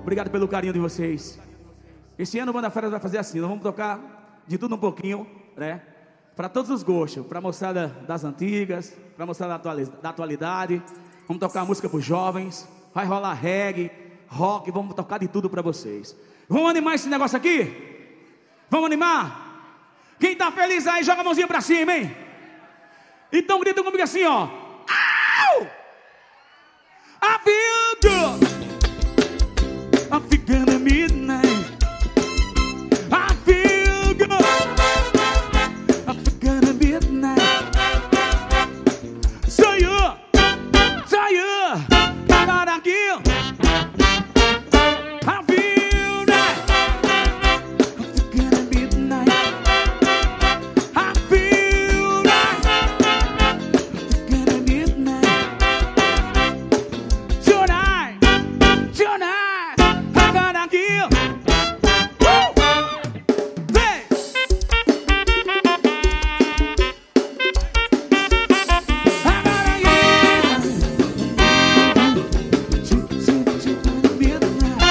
Obrigado pelo carinho de vocês. Esse ano o Banda Feras vai fazer assim, nós vamos tocar de tudo um pouquinho, né? Para todos os gostos, para a moçada das antigas, para a moçada da atualidade. Vamos tocar música para os jovens, vai rolar reggae, rock, vamos tocar de tudo para vocês. Vamos animar esse negócio aqui? Vamos animar? Quem tá feliz aí, joga a mãozinha para cima, hein? Então grita comigo assim, ó. Au! I feel good. I'm feeling midnight. I feel good. I'm feeling midnight. So you, I gotta kill. I feel right. I'm feeling midnight. I feel right. I'm feeling midnight. Tonight, I gotta kill. Woo! Hey! I gotta kill. Midnight.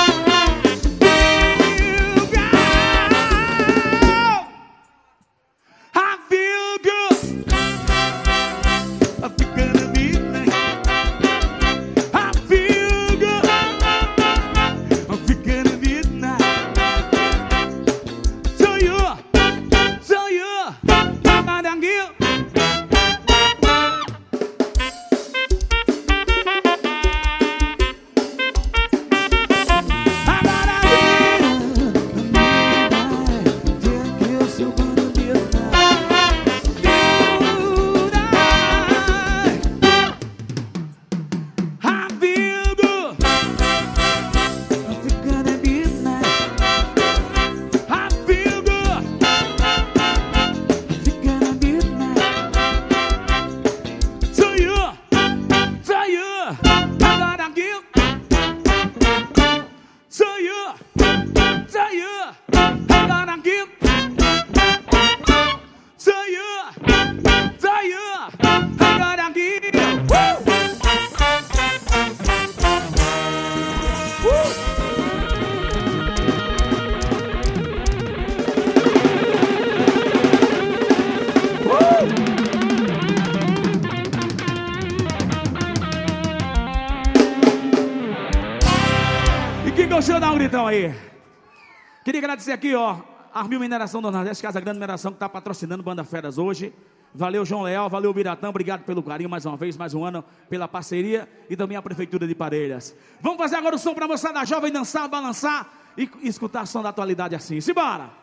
I feel good. I feel good. Midnight. I feel good. I'm feeling midnight. So you, I'm not a girl. Deixa eu dar um gritão aí. Queria agradecer aqui, ó, Armil Mineração do Nordeste, Casa Grande Mineração, que está patrocinando Banda Feras hoje. Valeu, João Leal, valeu, Biratã, obrigado pelo carinho mais uma vez, mais um ano, pela parceria e também a Prefeitura de Parelhas. Vamos fazer agora o som para a moçada jovem dançar, balançar e escutar som da atualidade assim. Simbora!